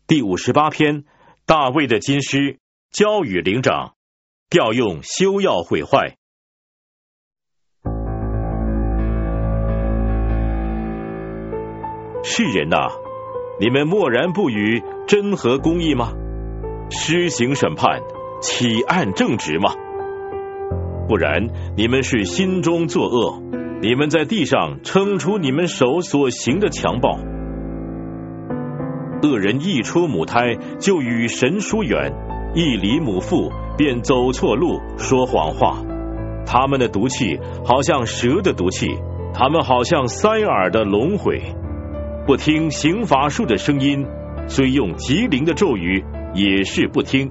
第58篇，大卫的金狮，交与灵长，调用休要毁坏。世人啊，你们默然不语真和公义吗？施行审判，岂按正直吗？不然，你们是心中作恶，你们在地上称出你们手所行的强暴。恶人一出母胎，就与神疏远，一离母腹，便走错路，说谎话。他们的毒气好像蛇的毒气，他们好像塞耳的龙虺。不听刑罚术的声音，虽用极灵的咒语，也是不听。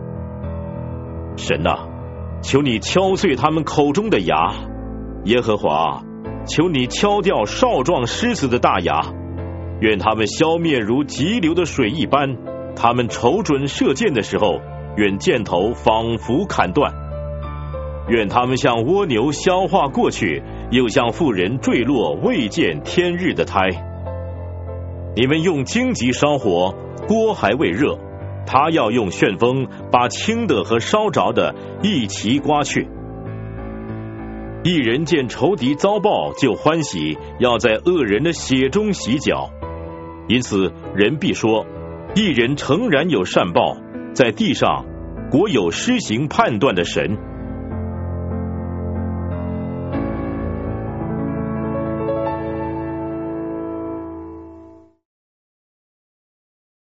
神啊，求你敲碎他们口中的牙，耶和华，求你敲掉少壮狮子的大牙，愿他们消灭如急流的水一般。他们瞅准射箭的时候，愿箭头仿佛砍断。愿他们像蜗牛消化过去，又像妇人坠落未见天日的胎。你们用荆棘烧火，锅还未热，他要用旋风把轻的和烧着的一齐刮去。一人见仇敌遭报就欢喜，要在恶人的血中洗脚。因此人必说，一人诚然有善报，在地上国有施行判断的神。